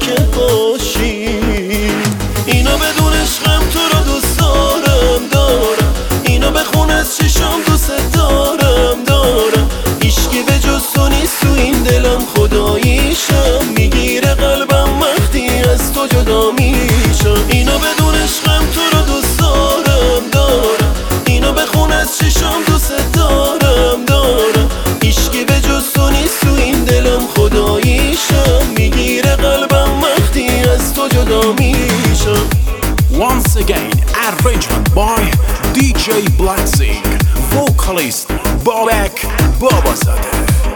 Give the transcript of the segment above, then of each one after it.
که باشی. اینا بدون عشقم تو رو دوست دارم اینا بخون از چشام دوست دارم هیچکی به جز تو نیست تو این دلم خداییشم میگیره قلبم وقتی از تو جدا میشم. اینا بدون عشقم تو رو دوست دارم اینا بخون از چشام دوست دارم هیچکی به جز تو نیست تو این دلم خداییشم میگیره قلبم وقتی از تو جدا میشم. Once again, arrangement by DJ Blacksing, vocalist Babak Babazadeh.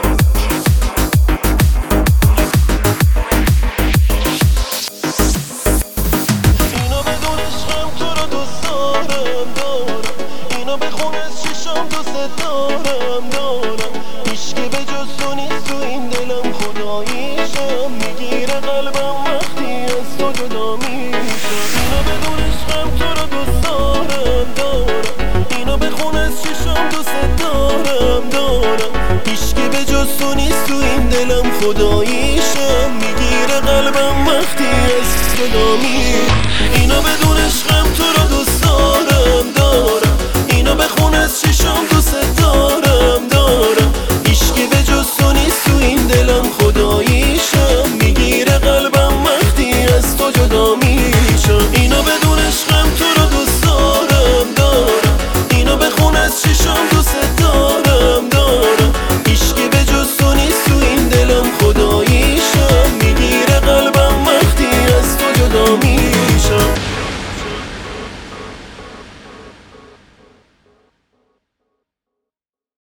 اینا بدون عشقم تو رو دوست دارم اینا بخون از چشام دوست دارم هیچکی به جز تو نیست تو این دلم خداییشم میگیره قلبم وقتی از تو جدا میشم. اینا بدون عشقم تو رو دوست دارم اینا بخون از چشام دوست دارم هیچکی به جز تو نیست تو این دلم خداییشم میگیره قلبم وقتی از تو جدا میشم. اینا بدون عشقم تو رو دوست دارم اینا بخون از چشام دوست دارم هیچکی به جز تو نیست تو این دلم